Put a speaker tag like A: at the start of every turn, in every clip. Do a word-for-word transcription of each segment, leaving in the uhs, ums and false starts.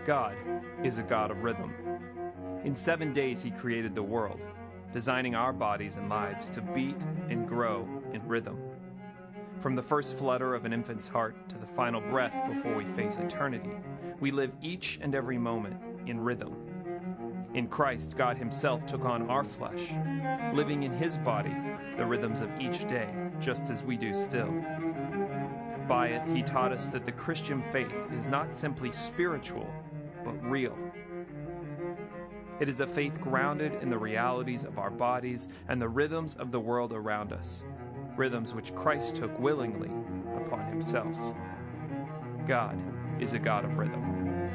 A: God is a God of rhythm. In seven days he created the world, designing our bodies and lives to beat and grow in rhythm. From the first flutter of an infant's heart to the final breath before we face eternity, we live each and every moment in rhythm. In Christ, God himself took on our flesh, living in his body the rhythms of each day, just as we do still. By it, he taught us that the Christian faith is not simply spiritual, but real. It is a faith grounded in the realities of our bodies and the rhythms of the world around us, rhythms which Christ took willingly upon himself. God is a God of rhythm.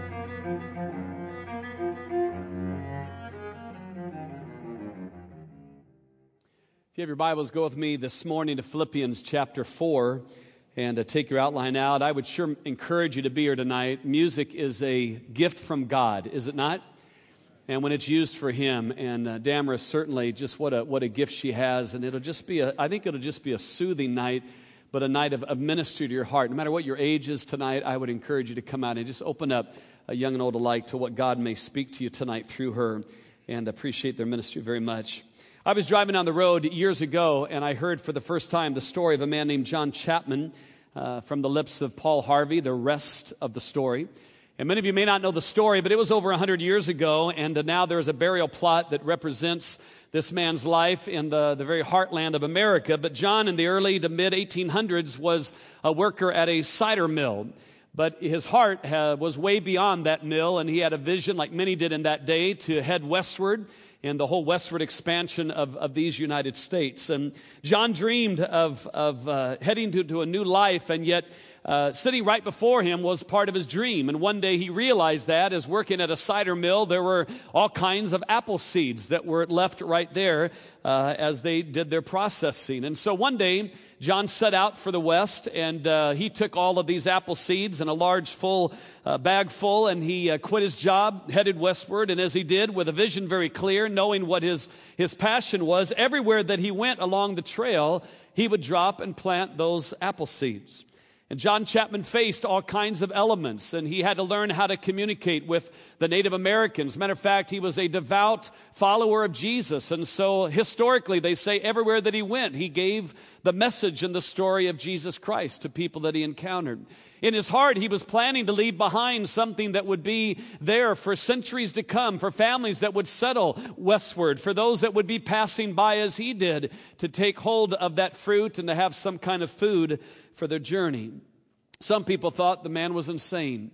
B: If you have your Bibles, go with me this morning to Philippians chapter four and uh, take your outline out. I would sure encourage you to be here tonight. Music is a gift from God, is it not? And when it's used for him, and uh, Damaris certainly just what a what a gift she has, and it'll just be a I think it'll just be a soothing night, but a night of, of ministry to your heart. No matter what your age is tonight, I would encourage you to come out and just open up, uh, young and old alike, to what God may speak to you tonight through her, and appreciate their ministry very much. I was driving down the road years ago, and I heard for the first time the story of a man named John Chapman uh, from the lips of Paul Harvey, the rest of the story. And many of you may not know the story, but it was over one hundred years ago, and uh, now there's a burial plot that represents this man's life in the, the very heartland of America. But John, in the early to mid eighteen hundreds, was a worker at a cider mill. But his heart uh, was way beyond that mill, and he had a vision, like many did in that day, to head westward in the whole westward expansion of, of these United States. And John dreamed of, of uh, heading to, to a new life, and yet uh, sitting right before him was part of his dream. And one day he realized that as working at a cider mill, there were all kinds of apple seeds that were left right there uh, as they did their processing. And so one day, John set out for the west, and uh, he took all of these apple seeds in a large full uh, bag full, and he uh, quit his job, headed westward. And as he did, with a vision very clear, knowing what his, his passion was, everywhere that he went along the trail, he would drop and plant those apple seeds. And John Chapman faced all kinds of elements, and he had to learn how to communicate with the Native Americans. Matter of fact, he was a devout follower of Jesus, and so historically they say everywhere that he went, he gave the message and the story of Jesus Christ to people that he encountered. In his heart, he was planning to leave behind something that would be there for centuries to come, for families that would settle westward, for those that would be passing by as he did, to take hold of that fruit and to have some kind of food for their journey. Some people thought the man was insane.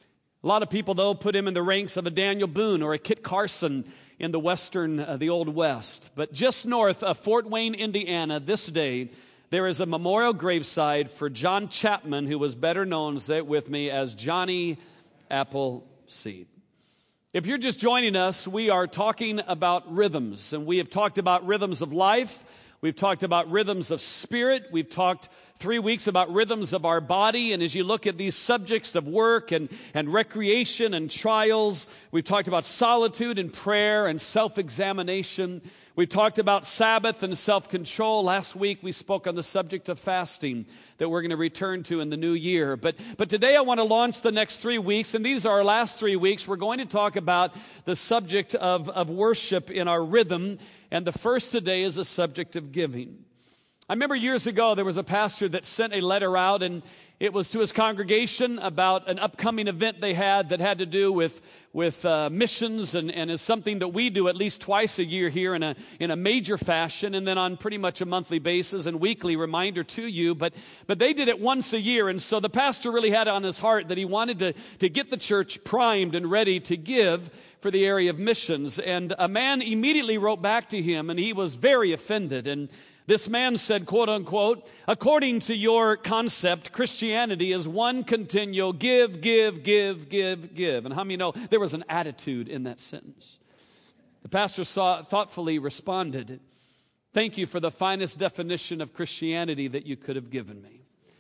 B: A lot of people, though, put him in the ranks of a Daniel Boone or a Kit Carson in the western, uh, the Old West. But just north of Fort Wayne, Indiana, this day, there is a memorial graveside for John Chapman, who was better known, say it with me, as Johnny Appleseed. If you're just joining us, we are talking about rhythms, and we have talked about rhythms of life. We've talked about rhythms of spirit. We've talked three weeks about rhythms of our body. And as you look at these subjects of work and, and recreation and trials, we've talked about solitude and prayer and self-examination. We've talked about Sabbath and self-control. Last week we spoke on the subject of fasting that we're going to return to in the new year. But, but today I want to launch the next three weeks, and these are our last three weeks. We're going to talk about the subject of, of worship in our rhythm, and the first today is the subject of giving. I remember years ago there was a pastor that sent a letter out, and it was to his congregation about an upcoming event they had that had to do with, with uh, missions and, and is something that we do at least twice a year here in a, in a major fashion, and then on pretty much a monthly basis and weekly reminder to you. But, but they did it once a year, and so the pastor really had it on his heart that he wanted to, to get the church primed and ready to give for the area of missions. And a man immediately wrote back to him, and he was very offended. And this man said, quote unquote, according to your concept, Christianity is one continual give, give, give, give, give. And how many know there was an attitude in that sentence? The pastor saw, thoughtfully responded, thank you for the finest definition of Christianity that you could have given me.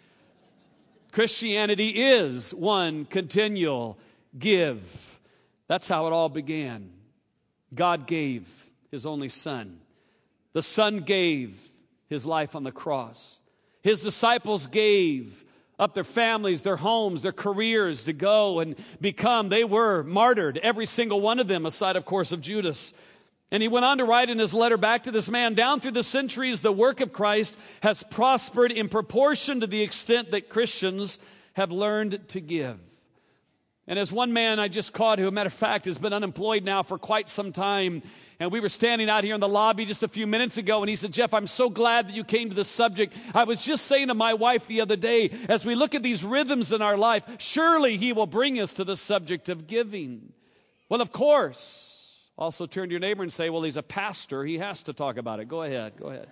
B: Christianity is one continual give. That's how it all began. God gave his only son. The Son gave his life on the cross. His disciples gave up their families, their homes, their careers to go and become. They were martyred, every single one of them, aside, of course, of Judas. And he went on to write in his letter back to this man, down through the centuries, the work of Christ has prospered in proportion to the extent that Christians have learned to give. And as one man I just caught, who, a matter of fact, has been unemployed now for quite some time, and we were standing out here in the lobby just a few minutes ago, and he said, Jeff, I'm so glad that you came to this subject. I was just saying to my wife the other day, as we look at these rhythms in our life, surely he will bring us to the subject of giving. Well, of course. Also turn to your neighbor and say, well, he's a pastor. He has to talk about it. Go ahead, go ahead.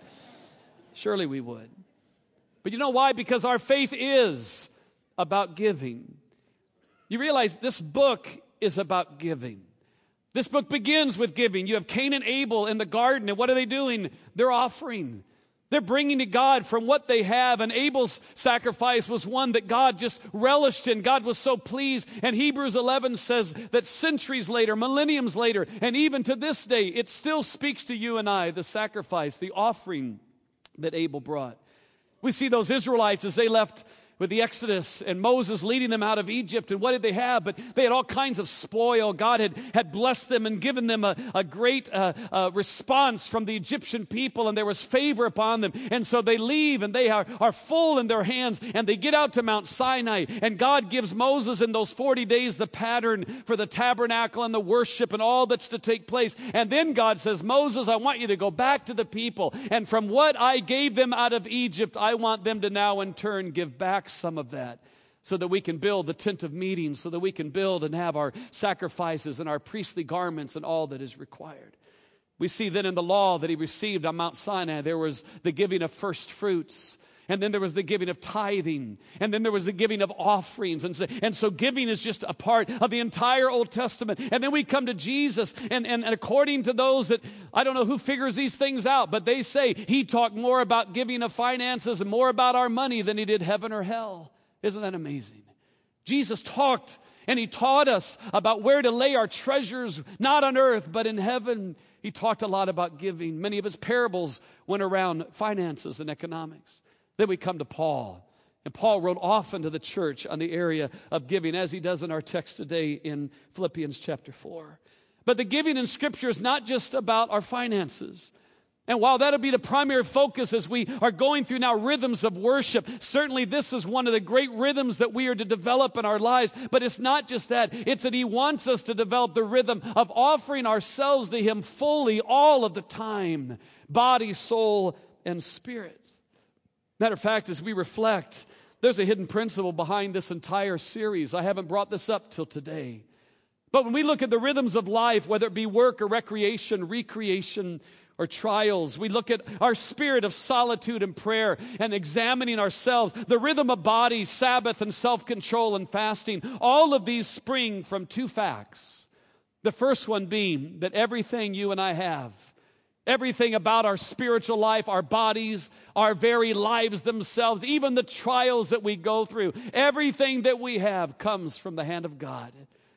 B: Surely we would. But you know why? Because our faith is about giving. You realize this book is about giving. This book begins with giving. You have Cain and Abel in the garden, and what are they doing? They're offering. They're bringing to God from what they have, and Abel's sacrifice was one that God just relished in. God was so pleased, and Hebrews eleven says that centuries later, millenniums later, and even to this day, it still speaks to you and I, the sacrifice, the offering that Abel brought. We see those Israelites as they left with the Exodus and Moses leading them out of Egypt. And what did they have? But they had all kinds of spoil. God had, had blessed them and given them a, a great uh, uh, response from the Egyptian people, and there was favor upon them. And so they leave, and they are, are full in their hands, and they get out to Mount Sinai, and God gives Moses in those forty days the pattern for the tabernacle and the worship and all that's to take place. And then God says, Moses, I want you to go back to the people, and from what I gave them out of Egypt, I want them to now in turn give back some of that, so that we can build the tent of meetings, so that we can build and have our sacrifices and our priestly garments and all that is required. We see then in the law that he received on Mount Sinai, there was the giving of first fruits, and then there was the giving of tithing, and then there was the giving of offerings. And so, and so giving is just a part of the entire Old Testament. And then we come to Jesus, and, and, and according to those that, I don't know who figures these things out, but they say he talked more about giving of finances and more about our money than he did heaven or hell. Isn't that amazing? Jesus talked and he taught us about where to lay our treasures, not on earth, but in heaven. He talked a lot about giving. Many of his parables went around finances and economics. Then we come to Paul. And Paul wrote often to the church on the area of giving, as he does in our text today in Philippians chapter four. But the giving in Scripture is not just about our finances. And while that'll be the primary focus as we are going through now rhythms of worship, certainly this is one of the great rhythms that we are to develop in our lives. But it's not just that. It's that he wants us to develop the rhythm of offering ourselves to him fully all of the time, body, soul, and spirit. Matter of fact, as we reflect, there's a hidden principle behind this entire series. I haven't brought this up till today. But when we look at the rhythms of life, whether it be work or recreation, recreation, or trials, we look at our spirit of solitude and prayer and examining ourselves, the rhythm of body, Sabbath, and self-control and fasting. All of these spring from two facts. The first one being that everything you and I have, everything about our spiritual life, our bodies, our very lives themselves, even the trials that we go through, everything that we have comes from the hand of God.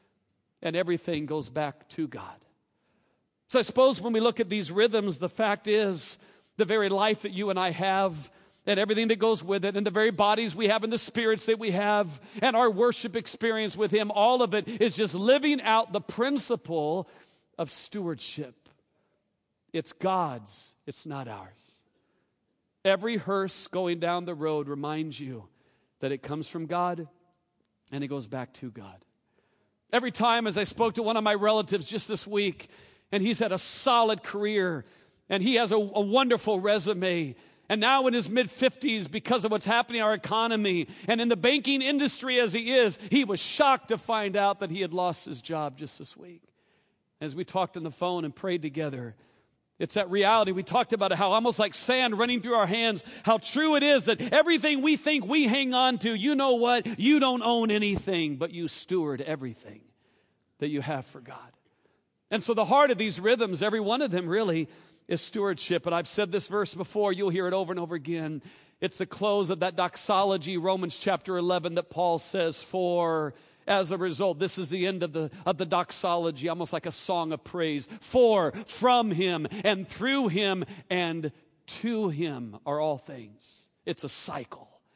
B: And everything goes back to God. So I suppose when we look at these rhythms, the fact is the very life that you and I have and everything that goes with it and the very bodies we have and the spirits that we have and our worship experience with him, all of it is just living out the principle of stewardship. It's God's, it's not ours. Every hearse going down the road reminds you that it comes from God and it goes back to God. Every time, as I spoke to one of my relatives just this week, and he's had a solid career, and he has a, a wonderful resume, and now in his mid-fifties, because of what's happening in our economy, and in the banking industry as he is, he was shocked to find out that he had lost his job just this week. As we talked on the phone and prayed together, it's that reality. We talked about it, how almost like sand running through our hands, how true it is that everything we think we hang on to, you know what? You don't own anything, but you steward everything that you have for God. And so the heart of these rhythms, every one of them really is stewardship. And I've said this verse before, you'll hear it over and over again. It's the close of that doxology, Romans chapter eleven, that Paul says, for as a result, this is the end of the, of the doxology, almost like a song of praise. For from him and through him and to him are all things. It's a cycle.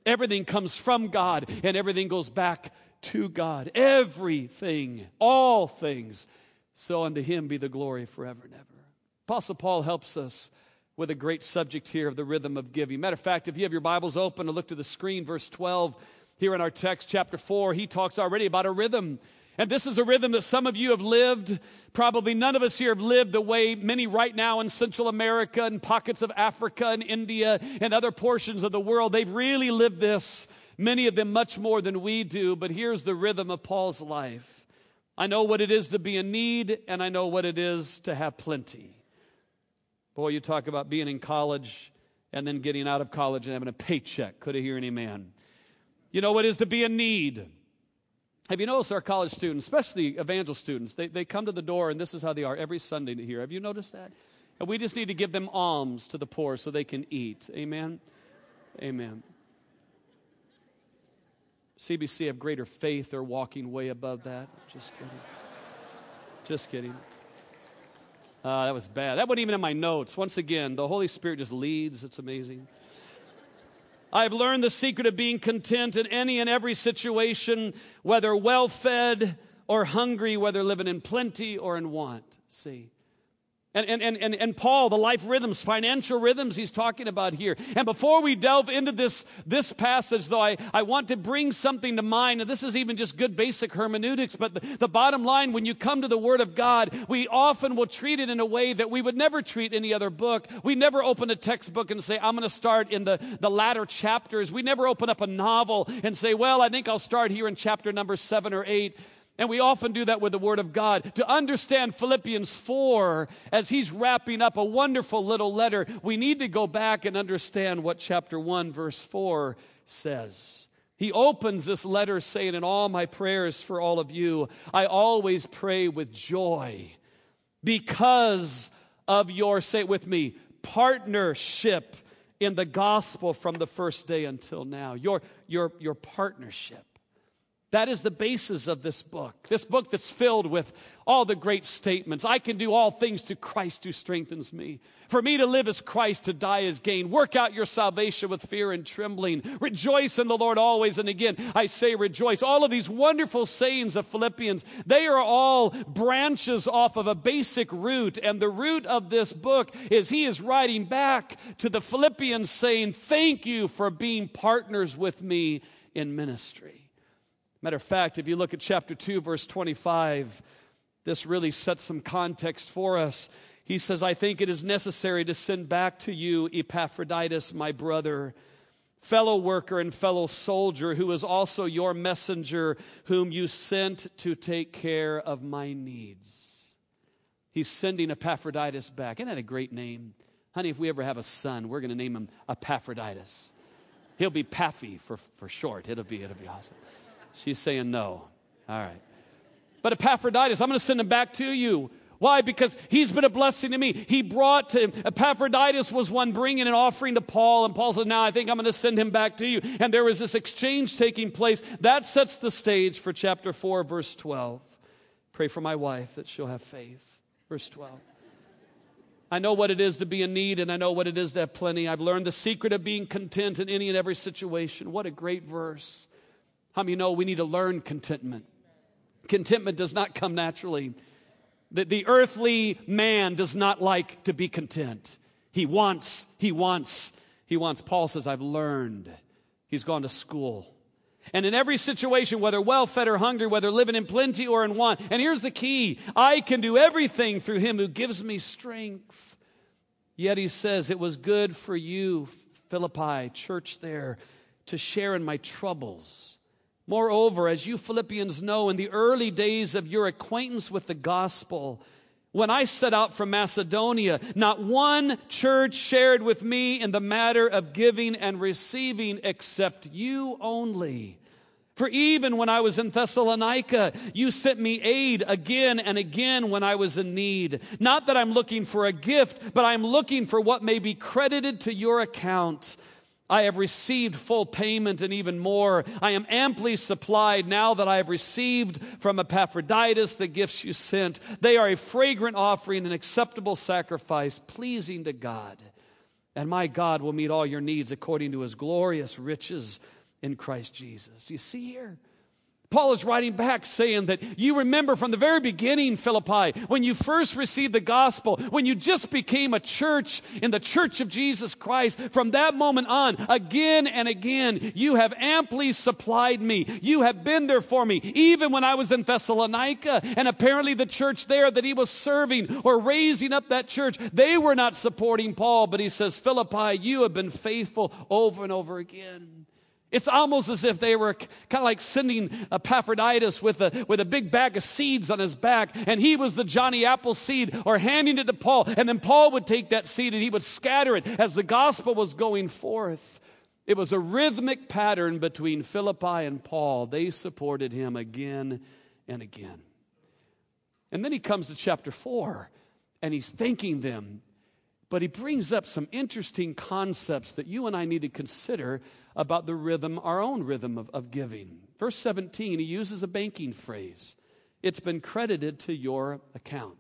B: Everything comes from God, and everything goes back to God. Everything, all things. So unto him be the glory forever and ever. Apostle Paul helps us with a great subject here of the rhythm of giving. Matter of fact, if you have your Bibles open and look to the screen, verse twelve, here in our text, chapter four, he talks already about a rhythm. And this is a rhythm that some of you have lived. Probably none of us here have lived the way many right now in Central America and pockets of Africa and India and other portions of the world. They've really lived this, many of them much more than we do. But here's the rhythm of Paul's life. I know what it is to be in need, and I know what it is to have plenty. Boy, you talk about being in college and then getting out of college and having a paycheck. Could I hear an amen? You know what it is to be in need. Have you noticed our college students, especially evangel students, they, they come to the door, and this is how they are every Sunday here. Have you noticed that? And we just need to give them alms to the poor so they can eat. Amen? Amen. C B C have greater faith. They're walking way above that. Just kidding. Just kidding. Uh, that was bad. That wasn't even in my notes. Once again, the Holy Spirit just leads. It's amazing. I've learned the secret of being content in any and every situation, whether well-fed or hungry, whether living in plenty or in want. See? And, and, and, and Paul, the life rhythms, financial rhythms he's talking about here. And before we delve into this, this passage, though, I, I want to bring something to mind. And this is even just good basic hermeneutics. But the, the bottom line, when you come to the Word of God, we often will treat it in a way that we would never treat any other book. We never open a textbook and say, I'm going to start in the, the latter chapters. We never open up a novel and say, well, I think I'll start here in chapter number seven or eight. And we often do that with the Word of God. To understand Philippians four, as he's wrapping up a wonderful little letter, we need to go back and understand what chapter one, verse four says. He opens this letter saying, in all my prayers for all of you, I always pray with joy because of your, say it with me, partnership in the gospel from the first day until now. Your, your, your partnership. That is the basis of this book. This book that's filled with all the great statements. I can do all things through Christ who strengthens me. For me to live is Christ, to die is gain. Work out your salvation with fear and trembling. Rejoice in the Lord always. And again, I say rejoice. All of these wonderful sayings of Philippians, they are all branches off of a basic root. And the root of this book is he is writing back to the Philippians saying, thank you for being partners with me in ministry. Matter of fact, if you look at chapter two, verse twenty-five, this really sets some context for us. He says, I think it is necessary to send back to you Epaphroditus, my brother, fellow worker and fellow soldier, who is also your messenger, whom you sent to take care of my needs. He's sending Epaphroditus back. Isn't that a great name? Honey, if we ever have a son, we're going to name him Epaphroditus. He'll be Paffy for, for short. It'll be, it'll be awesome. She's saying no. All right. But Epaphroditus, I'm going to send him back to you. Why? Because he's been a blessing to me. He brought to, Epaphroditus was one bringing an offering to Paul. And Paul said, now I think I'm going to send him back to you. And there was this exchange taking place. That sets the stage for chapter four, verse twelve. Pray for my wife that she'll have faith. Verse twelve. I know what it is to be in need, and I know what it is to have plenty. I've learned the secret of being content in any and every situation. What a great verse. How many know we need to learn contentment? Contentment does not come naturally. The, the earthly man does not like to be content. He wants, he wants, he wants. Paul says, I've learned. He's gone to school. And in every situation, whether well-fed or hungry, whether living in plenty or in want, and here's the key, I can do everything through him who gives me strength. Yet he says, it was good for you, Philippi, church there, to share in my troubles. Moreover, as you Philippians know, in the early days of your acquaintance with the gospel, when I set out from Macedonia, not one church shared with me in the matter of giving and receiving except you only. For even when I was in Thessalonica, you sent me aid again and again when I was in need. Not that I'm looking for a gift, but I'm looking for what may be credited to your account. I have received full payment and even more. I am amply supplied now that I have received from Epaphroditus the gifts you sent. They are a fragrant offering, an acceptable sacrifice, pleasing to God. and my God will meet all your needs according to his glorious riches in Christ Jesus. Do you see here? Paul is writing back saying that you remember from the very beginning, Philippi, when you first received the gospel, when you just became a church in the church of Jesus Christ, from that moment on, again and again, you have amply supplied me. You have been there for me, even when I was in Thessalonica, and apparently the church there that he was serving or raising up that church, they were not supporting Paul, but he says, Philippi, you have been faithful over and over again. It's almost as if they were kind of like sending Epaphroditus with a, with a big bag of seeds on his back, and he was the Johnny Appleseed, or handing it to Paul, and then Paul would take that seed and he would scatter it as the gospel was going forth. It was a rhythmic pattern between Philippi and Paul. They supported him again and again. And then he comes to chapter four, and he's thanking them. But he brings up some interesting concepts that you and I need to consider about the rhythm, our own rhythm of, of giving. Verse seventeen, he uses a banking phrase. It's been credited to your account.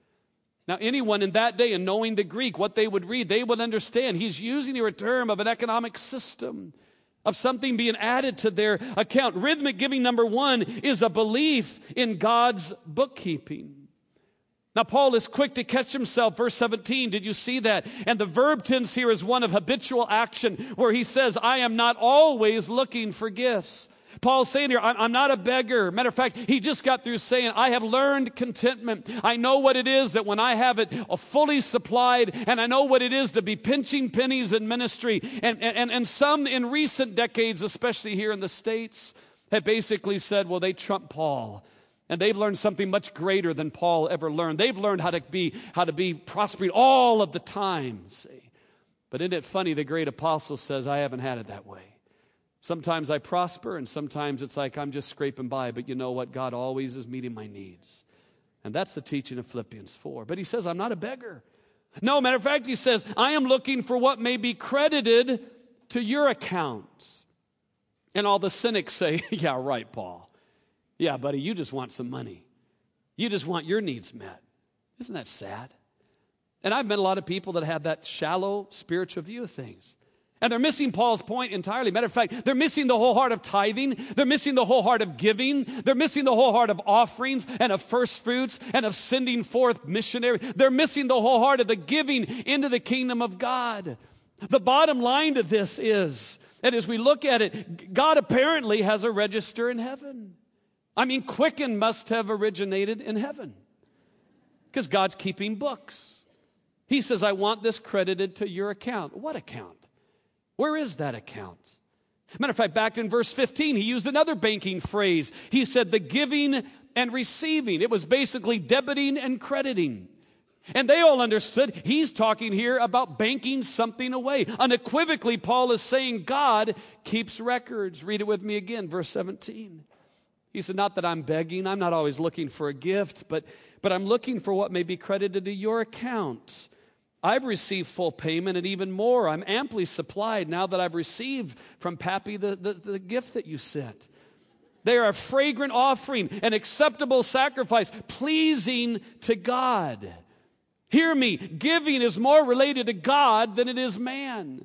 B: Now, anyone in that day, and knowing the Greek, what they would read, they would understand. He's using here a term of an economic system, of something being added to their account. Rhythmic giving, number one, is a belief in God's bookkeeping. Now, Paul is quick to catch himself. Verse seventeen, did you see that? And the verb tense here is one of habitual action, where he says, I am not always looking for gifts. Paul's saying here, I'm not a beggar. Matter of fact, he just got through saying, I have learned contentment. I know what it is that when I have it fully supplied, and I know what it is to be pinching pennies in ministry. And, and, and some in recent decades, especially here in the States, have basically said, well, they trump Paul. And they've learned something much greater than Paul ever learned. They've learned how to be how to be prospering all of the time. See? But isn't it funny, the great apostle says, I haven't had it that way. Sometimes I prosper, and sometimes it's like I'm just scraping by. But you know what? God always is meeting my needs. And that's the teaching of Philippians four. But he says, I'm not a beggar. No, matter of fact, he says, I am looking for what may be credited to your account. And all the cynics say, yeah, right, Paul. Yeah, buddy, you just want some money. You just want your needs met. Isn't that sad? And I've met a lot of people that have that shallow spiritual view of things. And they're missing Paul's point entirely. Matter of fact, they're missing the whole heart of tithing. They're missing the whole heart of giving. They're missing the whole heart of offerings and of first fruits and of sending forth missionaries. They're missing the whole heart of the giving into the kingdom of God. The bottom line to this is that as we look at it, God apparently has a register in heaven. I mean, Quicken must have originated in heaven because God's keeping books. He says, I want this credited to your account. What account? Where is that account? Matter of fact, back in verse fifteen, he used another banking phrase. He said the giving and receiving. It was basically debiting and crediting. And they all understood he's talking here about banking something away. Unequivocally, Paul is saying God keeps records. Read it with me again, verse seventeen. He said, not that I'm begging, I'm not always looking for a gift, but, but I'm looking for what may be credited to your account. I've received full payment and even more. I'm amply supplied now that I've received from Pappy the, the, the gift that you sent. They are a fragrant offering, an acceptable sacrifice, pleasing to God. Hear me, giving is more related to God than it is man.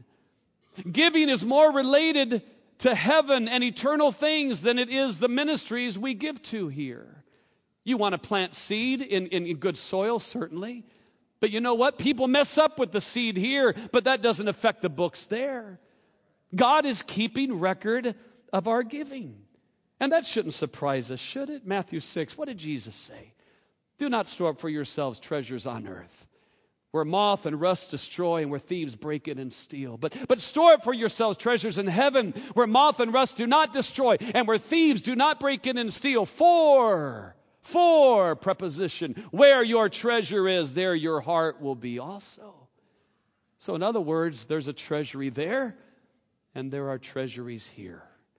B: Giving is more related to heaven and eternal things than it is the ministries we give to here. You want to plant seed in, in, in good soil, certainly. But you know what? People mess up with the seed here, but that doesn't affect the books there. God is keeping record of our giving. And that shouldn't surprise us, should it? Matthew six, what did Jesus say? Do not store up for yourselves treasures on earth, where moth and rust destroy and where thieves break in and steal. But, but store up for yourselves treasures in heaven, where moth and rust do not destroy and where thieves do not break in and steal. For, for, preposition, where your treasure is, there your heart will be also. So in other words, there's a treasury there and there are treasuries here.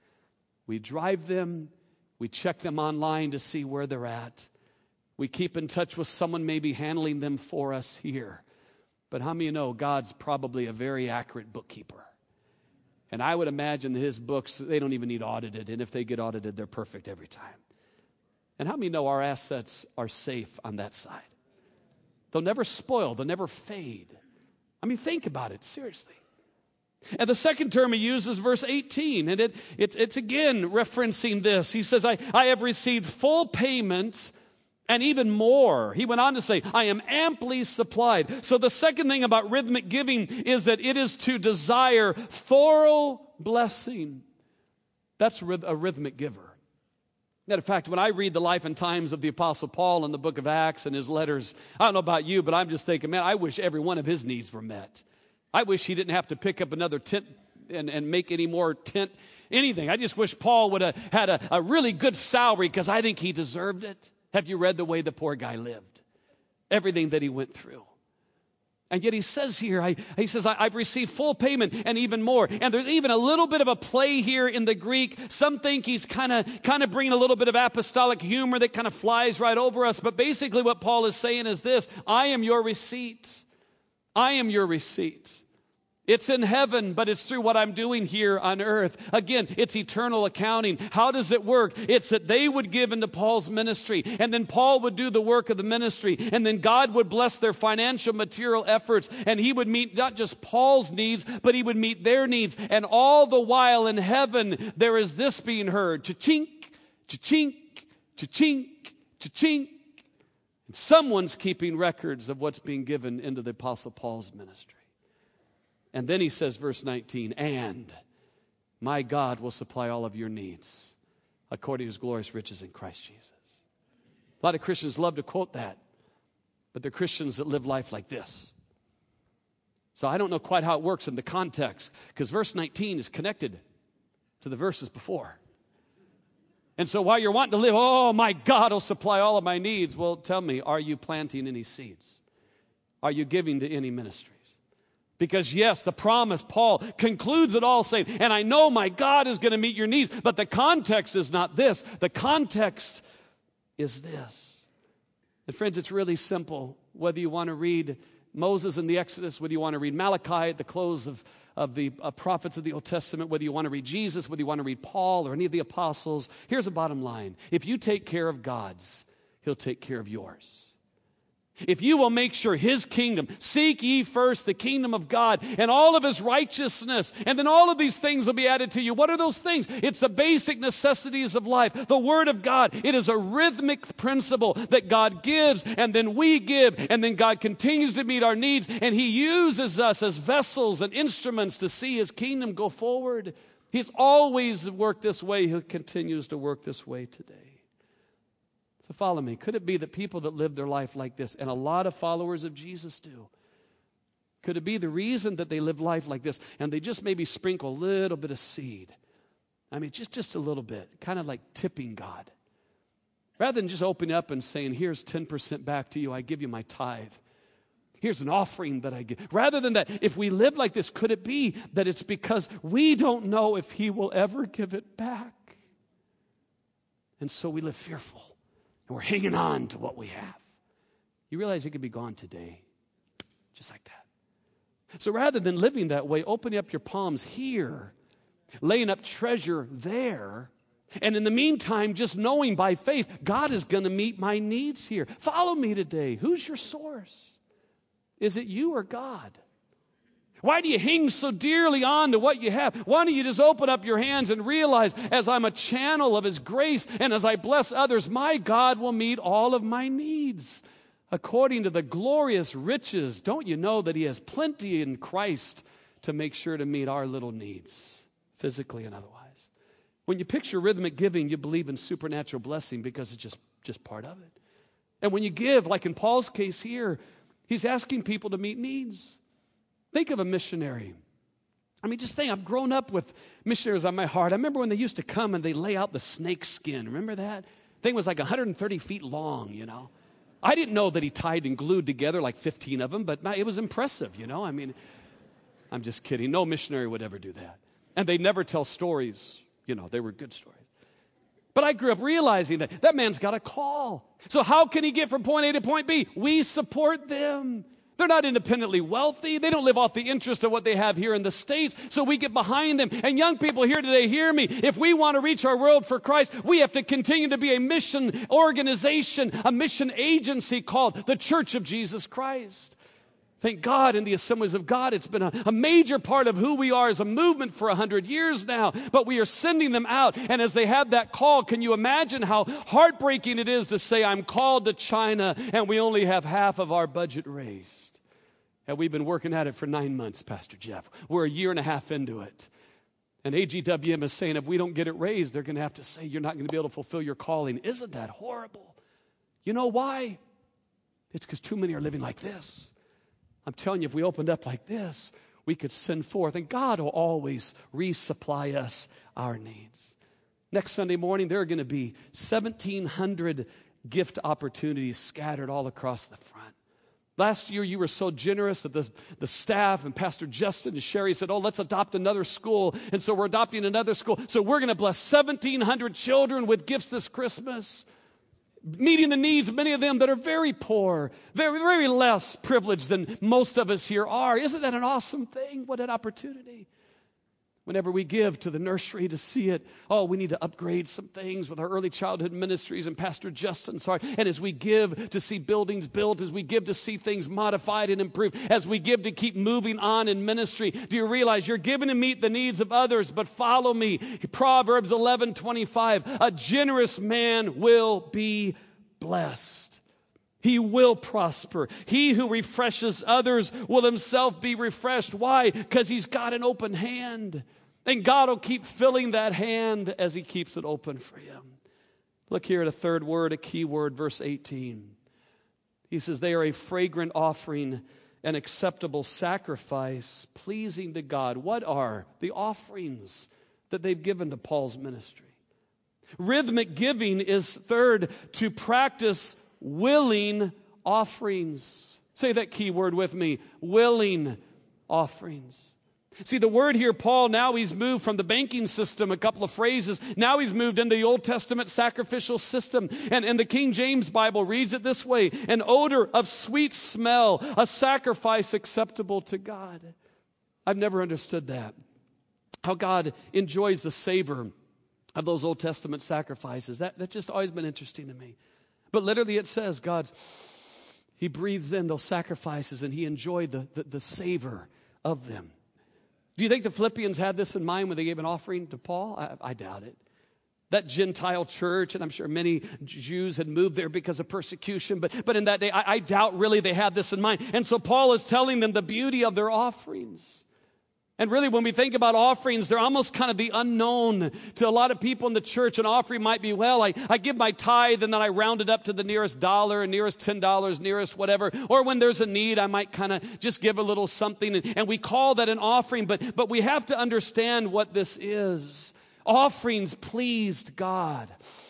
B: We drive them, we check them online to see where they're at. We keep in touch with someone maybe handling them for us here. But how many of you know God's probably a very accurate bookkeeper? And I would imagine that his books, they don't even need audited. And if they get audited, they're perfect every time. And how many know our assets are safe on that side? They'll never spoil. They'll never fade. I mean, think about it, seriously. And the second term he uses, verse eighteen, and it, it's, it's again referencing this. He says, I, I have received full payment and even more. He went on to say, I am amply supplied. So the second thing about rhythmic giving is that it is to desire thorough blessing. That's a rhythmic giver. Matter of fact, when I read the life and times of the Apostle Paul in the book of Acts and his letters, I don't know about you, but I'm just thinking, man, I wish every one of his needs were met. I wish he didn't have to pick up another tent and, and make any more tent, anything. I just wish Paul would have had a, a really good salary because I think he deserved it. Have you read the way the poor guy lived? Everything that he went through. And yet he says here, I, he says, I, I've received full payment and even more. And there's even a little bit of a play here in the Greek. Some think he's kind of kind of bringing a little bit of apostolic humor that kind of flies right over us. But basically what Paul is saying is this: I am your receipt. I am your receipt. It's in heaven, but it's through what I'm doing here on earth. Again, it's eternal accounting. How does it work? It's that they would give into Paul's ministry, and then Paul would do the work of the ministry, and then God would bless their financial, material efforts, and he would meet not just Paul's needs, but he would meet their needs. And all the while in heaven, there is this being heard: cha-chink, cha-chink, cha-chink, cha-chink. And someone's keeping records of what's being given into the Apostle Paul's ministry. And then he says, verse nineteen, and my God will supply all of your needs according to his glorious riches in Christ Jesus. A lot of Christians love to quote that, but they're Christians that live life like this. So I don't know quite how it works in the context, because verse nineteen is connected to the verses before. And so while you're wanting to live, oh, my God will supply all of my needs, well, tell me, are you planting any seeds? Are you giving to any ministry? Because yes, the promise, Paul concludes it all saying, and I know my God is going to meet your needs, but the context is not this. The context is this. And friends, it's really simple. Whether you want to read Moses in the Exodus, whether you want to read Malachi at the close of, of the uh, prophets of the Old Testament, whether you want to read Jesus, whether you want to read Paul or any of the apostles, here's the bottom line. If you take care of God's, he'll take care of yours. If you will make sure his kingdom, seek ye first the kingdom of God and all of his righteousness, and then all of these things will be added to you. What are those things? It's the basic necessities of life. The word of God. It is a rhythmic principle that God gives, and then we give, and then God continues to meet our needs, and he uses us as vessels and instruments to see his kingdom go forward. He's always worked this way. He continues to work this way today. So follow me. Could it be that people that live their life like this, and a lot of followers of Jesus do, could it be the reason that they live life like this, and they just maybe sprinkle a little bit of seed? I mean, just, just a little bit, kind of like tipping God. Rather than just opening up and saying, here's ten percent back to you, I give you my tithe. Here's an offering that I give. Rather than that, if we live like this, could it be that it's because we don't know if he will ever give it back? And so we live fearful. And we're hanging on to what we have. You realize it could be gone today, just like that. So rather than living that way, opening up your palms here, laying up treasure there, and in the meantime, just knowing by faith, God is going to meet my needs here. Follow me today. Who's your source? Is it you or God? Why do you hang so dearly on to what you have? Why don't you just open up your hands and realize, as I'm a channel of his grace and as I bless others, my God will meet all of my needs according to the glorious riches. Don't you know that he has plenty in Christ to make sure to meet our little needs, physically and otherwise? When you picture rhythmic giving, you believe in supernatural blessing because it's just, just part of it. And when you give, like in Paul's case here, he's asking people to meet needs. Think of a missionary. I mean, just think, I've grown up with missionaries on my heart. I remember when they used to come and they lay out the snake skin. Remember that? Thing was like one hundred thirty feet long, you know. I didn't know that he tied and glued together like fifteen of them, but it was impressive, you know. I mean, I'm just kidding. No missionary would ever do that. And they never tell stories. You know, they were good stories. But I grew up realizing that that man's got a call. So how can he get from point A to point B? We support them. They're not independently wealthy. They don't live off the interest of what they have here in the States. So we get behind them. And young people here today, hear me. If we want to reach our world for Christ, we have to continue to be a mission organization, a mission agency called the Church of Jesus Christ. Thank God in the Assemblies of God, it's been a, a major part of who we are as a movement for a hundred years now. But we are sending them out. And as they have that call, can you imagine how heartbreaking it is to say, I'm called to China and we only have half of our budget raised? And we've been working at it for nine months, Pastor Jeff. We're a year and a half into it. And A G W M is saying if we don't get it raised, they're going to have to say you're not going to be able to fulfill your calling. Isn't that horrible? You know why? It's because too many are living like this. I'm telling you, if we opened up like this, we could send forth, and God will always resupply us our needs. Next Sunday morning, there are going to be seventeen hundred gift opportunities scattered all across the front. Last year, you were so generous that the, the staff and Pastor Justin and Sherry said, oh, let's adopt another school. And so we're adopting another school. So we're going to bless seventeen hundred children with gifts this Christmas, meeting the needs of many of them that are very poor, very, very less privileged than most of us here are. Isn't that an awesome thing? What an opportunity. Whenever we give to the nursery to see it, oh, we need to upgrade some things with our early childhood ministries and Pastor Justin. Sorry. And as we give to see buildings built, as we give to see things modified and improved, as we give to keep moving on in ministry, do you realize you're given to meet the needs of others, but follow me. Proverbs eleven twenty-five, a generous man will be blessed. He will prosper. He who refreshes others will himself be refreshed. Why? Because he's got an open hand. And God will keep filling that hand as he keeps it open for him. Look here at a third word, a key word, verse eighteen. He says, they are a fragrant offering, an acceptable sacrifice, pleasing to God. What are the offerings that they've given to Paul's ministry? Rhythmic giving is third, to practice willing offerings. Say that key word with me, willing offerings. See, the word here, Paul, now he's moved from the banking system, a couple of phrases. Now he's moved into the Old Testament sacrificial system. And, and the King James Bible reads it this way, an odor of sweet smell, a sacrifice acceptable to God. I've never understood that. How God enjoys the savor of those Old Testament sacrifices. That, that's just always been interesting to me. But literally it says God's, he breathes in those sacrifices and he enjoyed the, the, the savor of them. Do you think the Philippians had this in mind when they gave an offering to Paul? I, I doubt it. That Gentile church, and I'm sure many Jews had moved there because of persecution, but, but in that day, I, I doubt really they had this in mind. And so Paul is telling them the beauty of their offerings. And really, when we think about offerings, they're almost kind of the unknown to a lot of people in the church. An offering might be, well, I, I give my tithe and then I round it up to the nearest dollar, nearest ten dollars, nearest whatever. Or when there's a need, I might kind of just give a little something. And, and we call that an offering, but, but we have to understand what this is. Offerings pleased God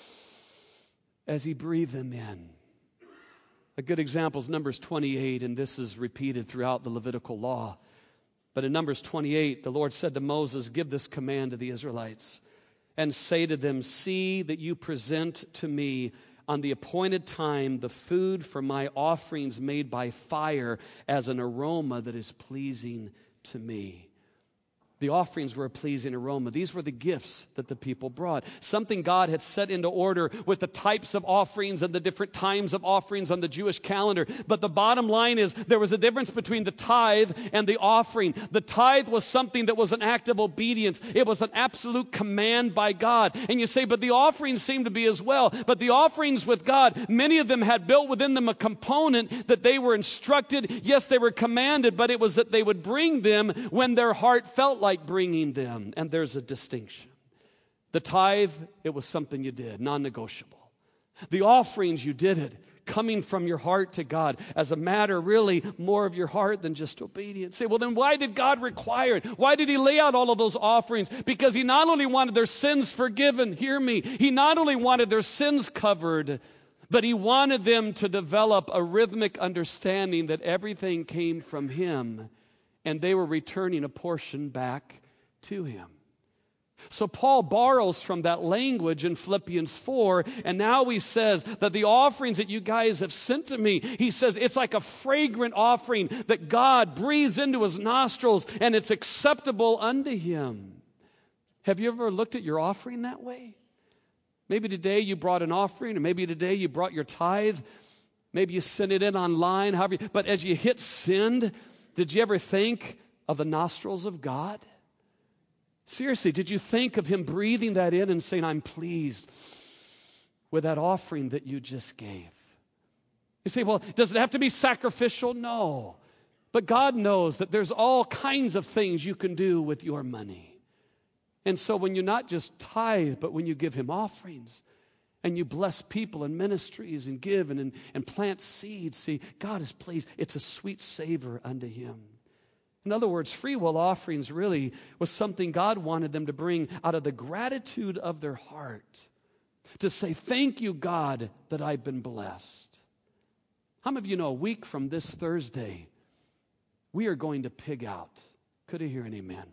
B: as he breathed them in. A good example is Numbers twenty-eight, and this is repeated throughout the Levitical law. But in Numbers twenty-eight, the Lord said to Moses, give this command to the Israelites and say to them, see that you present to me on the appointed time the food for my offerings made by fire as an aroma that is pleasing to me. The offerings were a pleasing aroma. These were the gifts that the people brought. Something God had set into order with the types of offerings and the different times of offerings on the Jewish calendar. But the bottom line is there was a difference between the tithe and the offering. The tithe was something that was an act of obedience. It was an absolute command by God. And you say, but the offerings seem to be as well. But the offerings with God, many of them had built within them a component that they were instructed. Yes, they were commanded, but it was that they would bring them when their heart felt like like bringing them, and there's a distinction. The tithe, it was something you did, non-negotiable. The offerings, you did it coming from your heart to God as a matter really more of your heart than just obedience. Say, well, then why did God require it? Why did he lay out all of those offerings? Because he not only wanted their sins forgiven, hear me, he not only wanted their sins covered, but he wanted them to develop a rhythmic understanding that everything came from him and they were returning a portion back to him. So Paul borrows from that language in Philippians four, and now he says that the offerings that you guys have sent to me, he says it's like a fragrant offering that God breathes into his nostrils, and it's acceptable unto him. Have you ever looked at your offering that way? Maybe today you brought an offering, or maybe today you brought your tithe. Maybe you sent it in online, however you, but as you hit send, did you ever think of the nostrils of God? Seriously, did you think of him breathing that in and saying, I'm pleased with that offering that you just gave? You say, well, does it have to be sacrificial? No. But God knows that there's all kinds of things you can do with your money. And so when you not just tithe, but when you give him offerings and you bless people and ministries and give and, and, and plant seeds, see, God is pleased. It's a sweet savor unto him. In other words, free will offerings really was something God wanted them to bring out of the gratitude of their heart, to say, thank you, God, that I've been blessed. How many of you know a week from this Thursday, we are going to pig out? Could I hear an amen?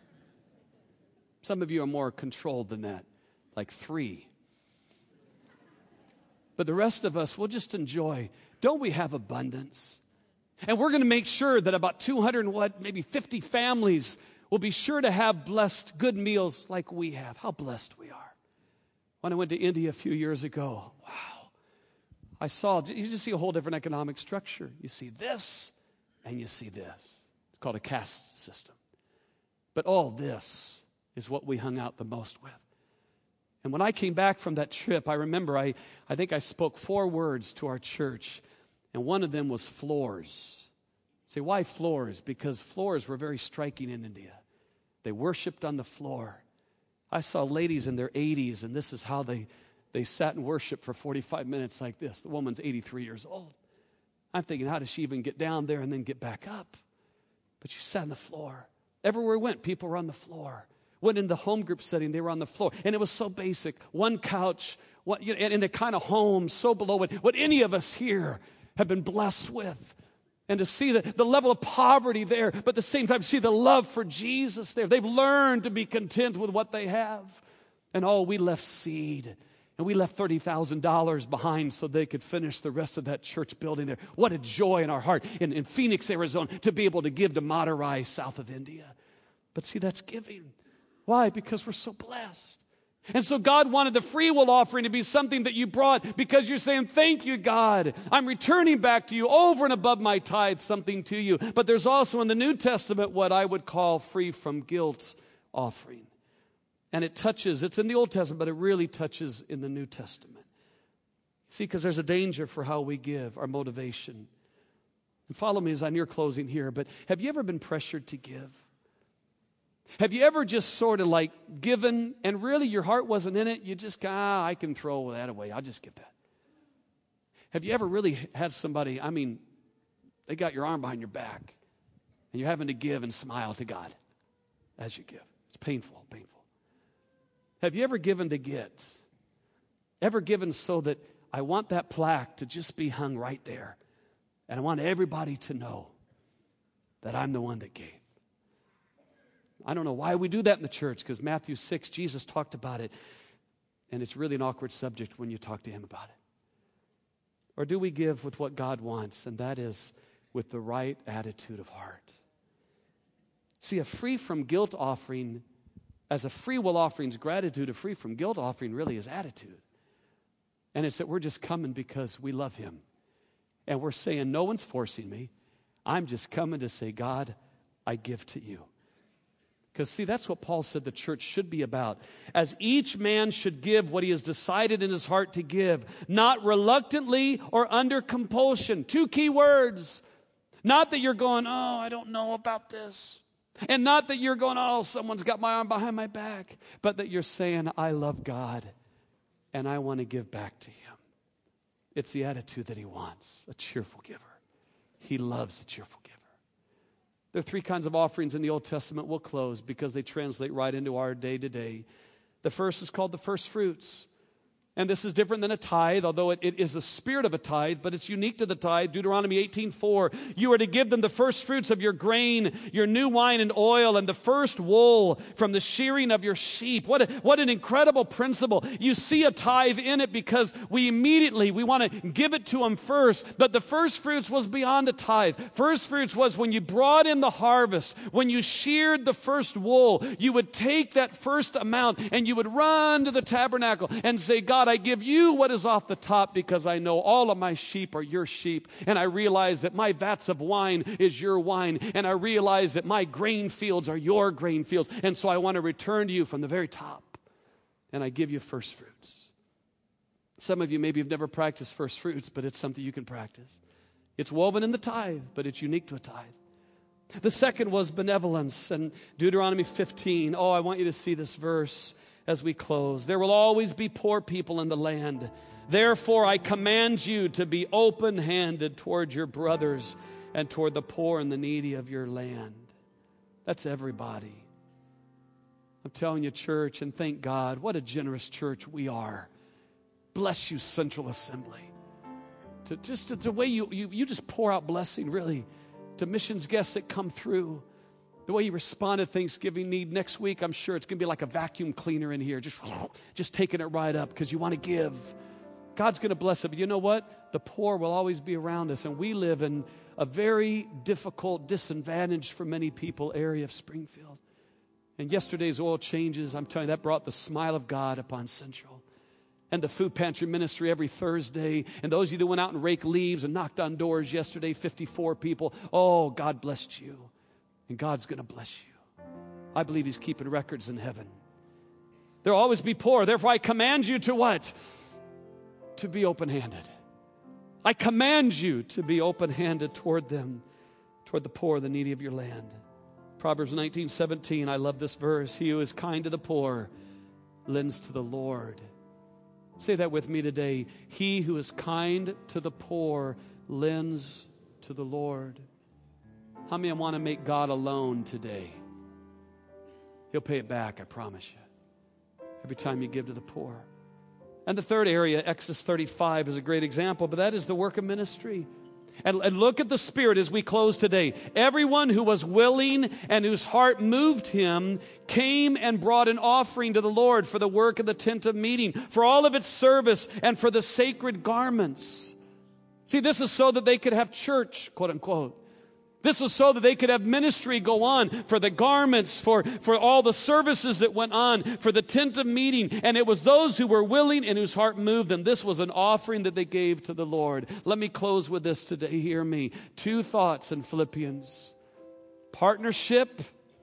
B: Some of you are more controlled than that, like three. But the rest of us, we'll just enjoy. Don't we have abundance? And we're going to make sure that about two hundred and what, maybe fifty families will be sure to have blessed good meals like we have. How blessed we are. When I went to India a few years ago, wow, I saw, you just see a whole different economic structure. You see this and you see this. It's called a caste system. But all this is what we hung out the most with. And when I came back from that trip, I remember I, I think I spoke four words to our church. And one of them was floors. Say, why floors? Because floors were very striking in India. They worshiped on the floor. I saw ladies in their eighties, and this is how they, they sat and worshiped for forty-five minutes like this. The woman's eighty-three years old. I'm thinking, how does she even get down there and then get back up? But she sat on the floor. Everywhere we went, people were on the floor. Went into the home group setting, they were on the floor. And it was so basic. One couch, what, you know, in a kind of home, so below what, what any of us here have been blessed with. And to see the, the level of poverty there, but at the same time see the love for Jesus there. They've learned to be content with what they have. And oh, we left seed. And we left thirty thousand dollars behind so they could finish the rest of that church building there. What a joy in our heart in, in Phoenix, Arizona, to be able to give to Madurai, south of India. But see, that's giving. Why? Because we're so blessed. And so God wanted the free will offering to be something that you brought because you're saying, thank you, God. I'm returning back to you over and above my tithe, something to you. But there's also in the New Testament what I would call free from guilt offering. And it touches, it's in the Old Testament, but it really touches in the New Testament. See, because there's a danger for how we give, our motivation. And follow me as I near closing here, but have you ever been pressured to give? Have you ever just sort of like given and really your heart wasn't in it? You just, ah, I can throw that away. I'll just give that. Have you ever really had somebody, I mean, they got your arm behind your back and you're having to give and smile to God as you give? It's painful, painful. Have you ever given to get? Ever given so that I want that plaque to just be hung right there and I want everybody to know that I'm the one that gave? I don't know why we do that in the church, because Matthew six, Jesus talked about it, and it's really an awkward subject when you talk to him about it. Or do we give with what God wants, and that is with the right attitude of heart? See, a free from guilt offering, as a free will offering is gratitude, a free from guilt offering really is attitude. And it's that we're just coming because we love him. And we're saying, no one's forcing me. I'm just coming to say, God, I give to you. Because, see, that's what Paul said the church should be about. As each man should give what he has decided in his heart to give, not reluctantly or under compulsion. Two key words. Not that you're going, oh, I don't know about this. And not that you're going, oh, someone's got my arm behind my back. But that you're saying, I love God, and I want to give back to him. It's the attitude that he wants, a cheerful giver. He loves a cheerful giver. There are three kinds of offerings in the Old Testament. We'll close because they translate right into our day to day. The first is called the first fruits. And this is different than a tithe, although it, it is the spirit of a tithe, but it's unique to the tithe. Deuteronomy eighteen four, you are to give them the first fruits of your grain, your new wine and oil, and the first wool from the shearing of your sheep. What, a, what an incredible principle. You see a tithe in it because we immediately, we want to give it to them first. But the first fruits was beyond a tithe. First fruits was when you brought in the harvest, when you sheared the first wool, you would take that first amount and you would run to the tabernacle and say, God, God, I give you what is off the top because I know all of my sheep are your sheep. And I realize that my vats of wine is your wine. And I realize that my grain fields are your grain fields. And so I want to return to you from the very top. And I give you first fruits. Some of you maybe have never practiced first fruits, but it's something you can practice. It's woven in the tithe, but it's unique to a tithe. The second was benevolence, and Deuteronomy fifteen. Oh, I want you to see this verse as we close. There will always be poor people in the land. Therefore, I command you to be open-handed toward your brothers and toward the poor and the needy of your land. That's everybody. I'm telling you, church, and thank God, what a generous church we are. Bless you, Central Assembly. To just it's the way you, you you just pour out blessing, really, to missions guests that come through. The way you respond to Thanksgiving need next week, I'm sure it's going to be like a vacuum cleaner in here, just, just taking it right up because you want to give. God's going to bless it. But you know what? The poor will always be around us, and we live in a very difficult, disadvantaged for many people area of Springfield. And yesterday's oil changes, I'm telling you, that brought the smile of God upon Central. And the food pantry ministry every Thursday. And those of you that went out and raked leaves and knocked on doors yesterday, fifty-four people. Oh, God blessed you. And God's going to bless you. I believe He's keeping records in heaven. There will always be poor. Therefore, I command you to what? To be open-handed. I command you to be open-handed toward them, toward the poor, the needy of your land. Proverbs nineteen seventeen, I love this verse. He who is kind to the poor lends to the Lord. Say that with me today. He who is kind to the poor lends to the Lord. How many want to make God a loan today? He'll pay it back, I promise you. Every time you give to the poor. And the third area, Exodus thirty-five, is a great example, but that is the work of ministry. And, and look at the Spirit as we close today. Everyone who was willing and whose heart moved him came and brought an offering to the Lord for the work of the tent of meeting, for all of its service, and for the sacred garments. See, this is so that they could have church, quote unquote. This was so that they could have ministry go on, for the garments, for, for all the services that went on, for the tent of meeting. And it was those who were willing and whose heart moved them. This was an offering that they gave to the Lord. Let me close with this today. Hear me. Two thoughts in Philippians. Partnership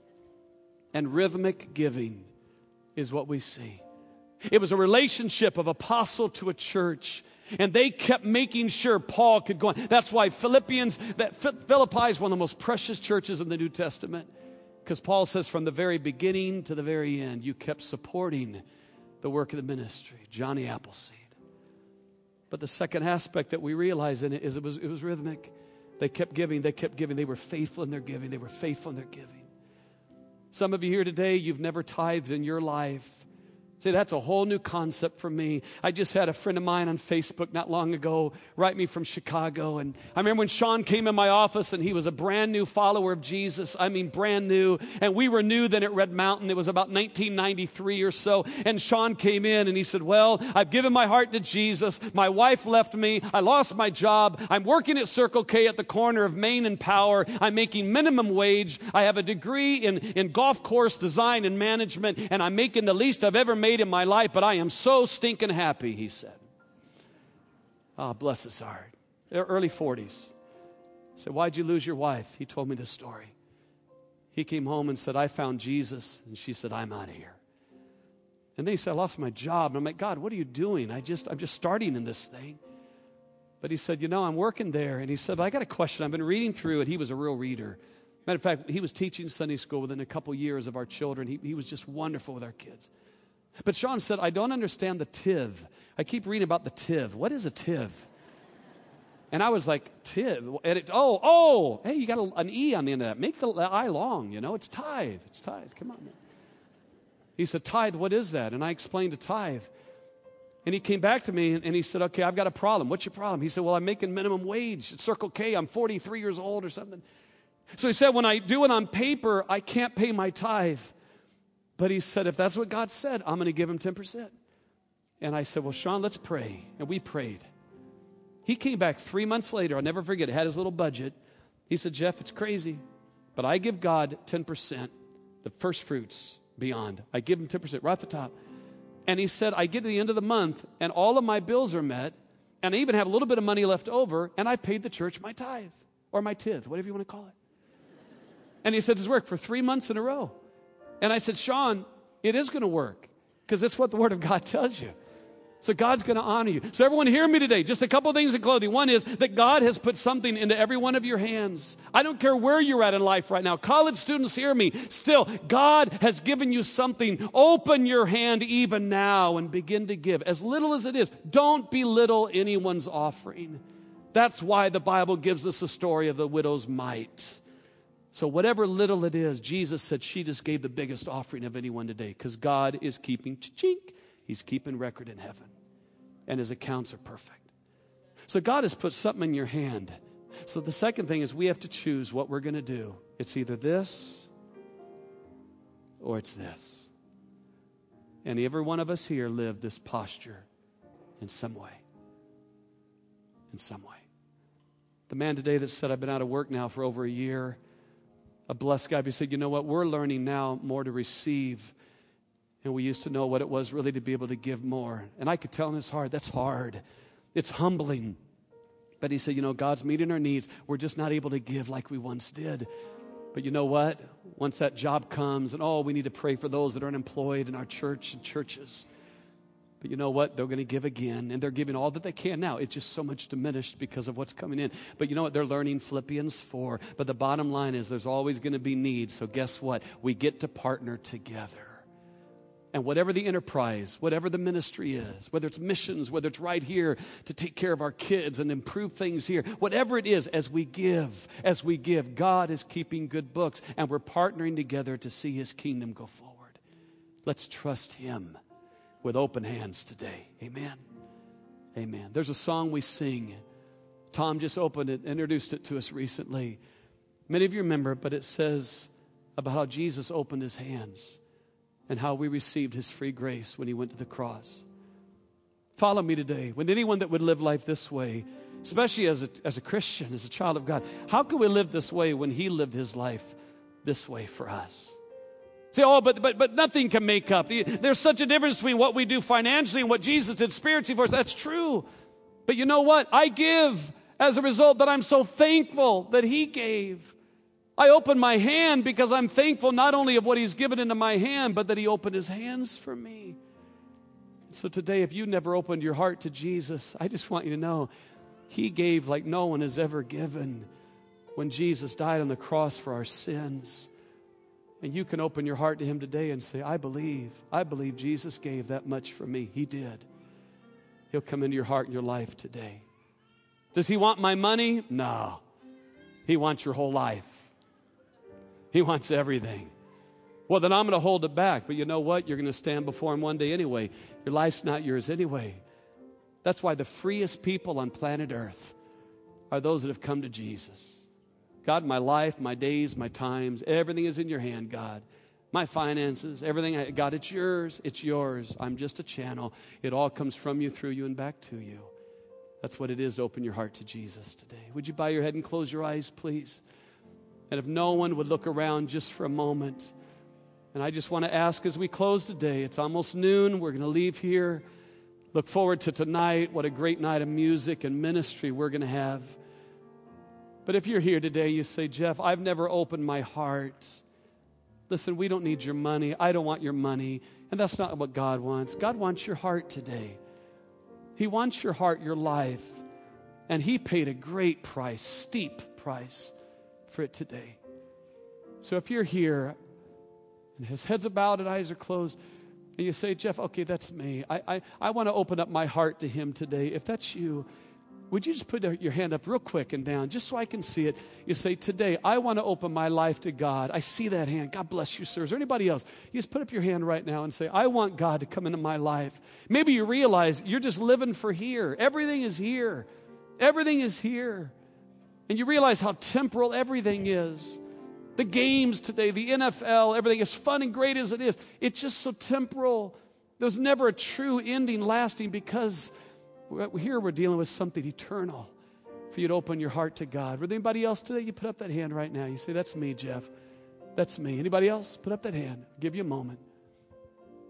B: and rhythmic giving is what we see. It was a relationship of apostle to a church. And they kept making sure Paul could go on. That's why Philippians, that Philippi is one of the most precious churches in the New Testament. Because Paul says from the very beginning to the very end, you kept supporting the work of the ministry. Johnny Appleseed. But the second aspect that we realize in it is it was, it was rhythmic. They kept giving, they kept giving. They were faithful in their giving. They were faithful in their giving. Some of you here today, you've never tithed in your life. See, that's a whole new concept for me. I just had a friend of mine on Facebook not long ago write me from Chicago. And I remember when Sean came in my office and he was a brand new follower of Jesus. I mean, brand new. And we were new then at Red Mountain. It was about nineteen ninety-three or so. And Sean came in and he said, well, I've given my heart to Jesus. My wife left me. I lost my job. I'm working at Circle K at the corner of Main and Power. I'm making minimum wage. I have a degree in, in golf course design and management. And I'm making the least I've ever made in my life, but I am so stinking happy, he said. Ah, oh, bless his heart. They're early forties. I said, why'd you lose your wife? He told me the story. He came home and said, I found Jesus. And she said, I'm out of here. And then he said, I lost my job. And I'm like, God, what are you doing? I just, I'm just starting in this thing. But he said, you know, I'm working there. And he said, I got a question. I've been reading through it. He was a real reader. Matter of fact, he was teaching Sunday school within a couple years of our children. He, he was just wonderful with our kids. But Sean said, I don't understand the tiv. I keep reading about the tiv. What is a tiv? And I was like, tiv? And it, oh, oh, hey, you got a, an E on the end of that. Make the I long, you know. It's tithe. It's tithe. Come on, man. He said, tithe, what is that? And I explained to tithe. And he came back to me and, and he said, okay, I've got a problem. What's your problem? He said, well, I'm making minimum wage at Circle K. I'm forty-three years old or something. So he said, when I do it on paper, I can't pay my tithe. But he said, if that's what God said, I'm going to give him ten percent. And I said, well, Sean, let's pray. And we prayed. He came back three months later. I'll never forget it. Had his little budget. He said, Jeff, it's crazy, but I give God ten percent, the first fruits beyond. I give him ten percent right at the top. And he said, I get to the end of the month, and all of my bills are met, and I even have a little bit of money left over, and I paid the church my tithe, or my tithe, whatever you want to call it. And he said, it's worked for three months in a row. And I said, Sean, it is going to work, because that's what the Word of God tells you. So God's going to honor you. So everyone hear me today. Just a couple of things in clothing. One is that God has put something into every one of your hands. I don't care where you're at in life right now. College students, hear me. Still, God has given you something. Open your hand even now and begin to give. As little as it is. Don't belittle anyone's offering. That's why the Bible gives us a story of the widow's mite. So whatever little it is, Jesus said she just gave the biggest offering of anyone today, because God is keeping chink. He's keeping record in heaven. And his accounts are perfect. So God has put something in your hand. So the second thing is we have to choose what we're going to do. It's either this or it's this. And every one of us here live this posture in some way. In some way. The man today that said, I've been out of work now for over a year. A blessed guy. He said, you know what? We're learning now more to receive. And we used to know what it was really to be able to give more. And I could tell in his heart, that's hard. It's humbling. But he said, you know, God's meeting our needs. We're just not able to give like we once did. But you know what? Once that job comes, and oh, we need to pray for those that are unemployed in our church and churches. But you know what? They're going to give again. And they're giving all that they can now. It's just so much diminished because of what's coming in. But you know what? They're learning Philippians four. But the bottom line is there's always going to be need. So guess what? We get to partner together. And whatever the enterprise, whatever the ministry is, whether it's missions, whether it's right here to take care of our kids and improve things here, whatever it is, as we give, as we give, God is keeping good books, and we're partnering together to see his kingdom go forward. Let's trust him with open hands today. Amen. Amen. There's a song we sing. Tom just opened it, introduced it to us recently. Many of you remember it, but it says about how Jesus opened his hands and how we received his free grace when he went to the cross. Follow me today. With anyone that would live life this way, especially as a, as a Christian, as a child of God, how can we live this way when he lived his life this way for us? Say, oh, but but but nothing can make up. There's such a difference between what we do financially and what Jesus did spiritually for us. That's true. But you know what? I give as a result that I'm so thankful that he gave. I open my hand because I'm thankful not only of what he's given into my hand, but that he opened his hands for me. So today, if you never opened your heart to Jesus, I just want you to know he gave like no one has ever given when Jesus died on the cross for our sins. And you can open your heart to him today and say, I believe, I believe Jesus gave that much for me. He did. He'll come into your heart and your life today. Does he want my money? No. He wants your whole life. He wants everything. Well, then I'm going to hold it back. But you know what? You're going to stand before him one day anyway. Your life's not yours anyway. That's why the freest people on planet Earth are those that have come to Jesus. God, my life, my days, my times, everything is in your hand, God. My finances, everything, God, it's yours. It's yours. I'm just a channel. It all comes from you, through you, and back to you. That's what it is to open your heart to Jesus today. Would you bow your head and close your eyes, please? And if no one would look around just for a moment. And I just want to ask as we close today, it's almost noon. We're going to leave here. Look forward to tonight. What a great night of music and ministry we're going to have. But if you're here today, you say, Jeff, I've never opened my heart. Listen, we don't need your money. I don't want your money. And that's not what God wants. God wants your heart today. He wants your heart, your life. And he paid a great price, steep price for it today. So if you're here and his head's bowed and eyes are closed, and you say, Jeff, okay, that's me. I, I, I want to open up my heart to him today. If that's you, would you just put your hand up real quick and down just so I can see it? You say, today, I want to open my life to God. I see that hand. God bless you, sir. Is there anybody else? You just put up your hand right now and say, I want God to come into my life. Maybe you realize you're just living for here. Everything is here. Everything is here. And you realize how temporal everything is. The games today, the N F L, everything, as fun and great as it is, it's just so temporal. There's never a true ending lasting, because here we're dealing with something eternal. For you to open your heart to God. With anybody else today? You put up that hand right now. You say, that's me, Jeff. That's me. Anybody else? Put up that hand. I'll give you a moment.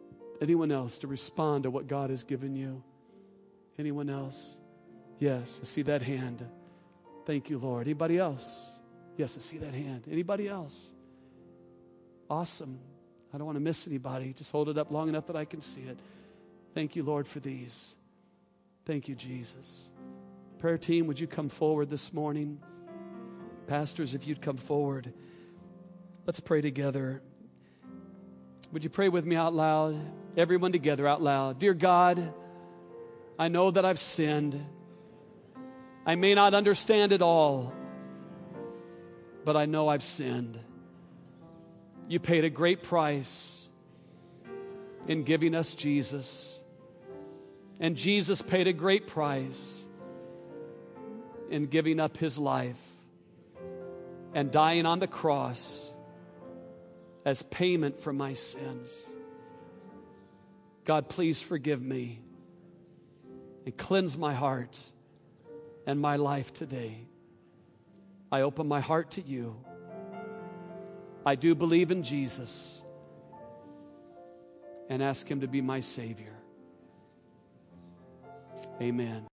B: Anyone else to respond to what God has given you? Anyone else? Yes, I see that hand. Thank you, Lord. Anybody else? Yes, I see that hand. Anybody else? Awesome. I don't want to miss anybody. Just hold it up long enough that I can see it. Thank you, Lord, for these. Thank you, Jesus. Prayer team, would you come forward this morning? Pastors, if you'd come forward. Let's pray together. Would you pray with me out loud? Everyone together out loud. Dear God, I know that I've sinned. I may not understand it all, but I know I've sinned. You paid a great price in giving us Jesus. And Jesus paid a great price in giving up his life and dying on the cross as payment for my sins. God, please forgive me and cleanse my heart and my life today. I open my heart to you. I do believe in Jesus and ask him to be my Savior. Amen.